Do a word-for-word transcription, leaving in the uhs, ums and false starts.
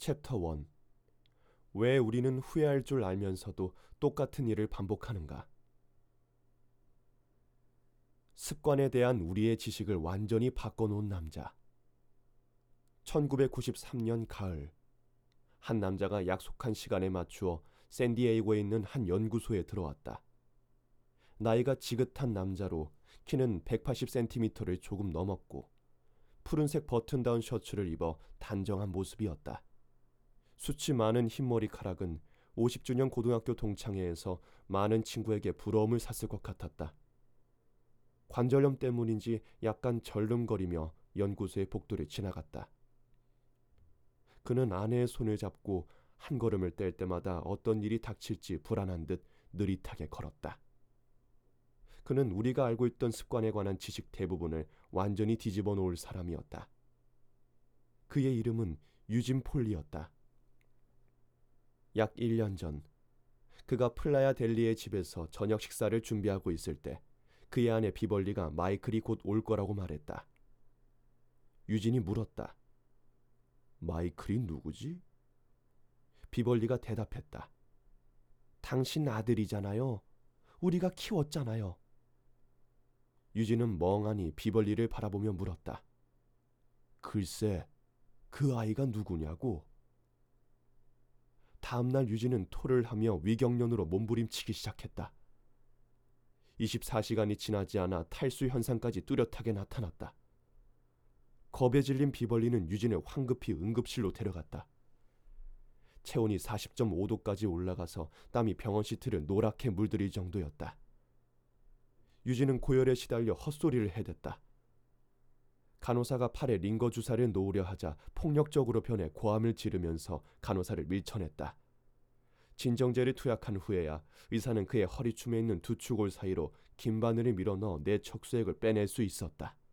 챕터 일. 왜 우리는 후회할 줄 알면서도 똑같은 일을 반복하는가? 습관에 대한 우리의 지식을 완전히 바꿔놓은 남자. 천구백구십삼 년 가을, 한 남자가 약속한 시간에 맞추어 샌디에이고에 있는 한 연구소에 들어왔다. 나이가 지긋한 남자로 키는 백팔십 센티미터를 조금 넘었고 푸른색 버튼다운 셔츠를 입어 단정한 모습이었다. 숱이 많은 흰머리카락은 오십 주년 고등학교 동창회에서 많은 친구에게 부러움을 샀을 것 같았다. 관절염 때문인지 약간 절름거리며 연구소의 복도를 지나갔다. 그는 아내의 손을 잡고 한 걸음을 뗄 때마다 어떤 일이 닥칠지 불안한 듯 느릿하게 걸었다. 그는 우리가 알고 있던 습관에 관한 지식 대부분을 완전히 뒤집어 놓을 사람이었다. 그의 이름은 유진 폴리였다. 약 일 년 전, 그가 플라야 델리의 집에서 저녁 식사를 준비하고 있을 때 그의 아내 비벌리가 마이클이 곧 올 거라고 말했다. 유진이 물었다. 마이클이 누구지? 비벌리가 대답했다. 당신 아들이잖아요. 우리가 키웠잖아요. 유진은 멍하니 비벌리를 바라보며 물었다. 글쎄, 그 아이가 누구냐고? 다음날 유진은 토를 하며 위경련으로 몸부림치기 시작했다. 이십사 시간이 지나지 않아 탈수 현상까지 뚜렷하게 나타났다. 겁에 질린 비벌리는 유진을 황급히 응급실로 데려갔다. 체온이 사십 점 오 도까지 올라가서 땀이 병원 시트를 노랗게 물들일 정도였다. 유진은 고열에 시달려 헛소리를 해댔다. 간호사가 팔에 링거 주사를 놓으려 하자 폭력적으로 변해 고함을 지르면서 간호사를 밀쳐냈다. 진정제를 투약한 후에야 의사는 그의 허리춤에 있는 두 추골 사이로 긴 바늘을 밀어넣어 내 척수액을 빼낼 수 있었다.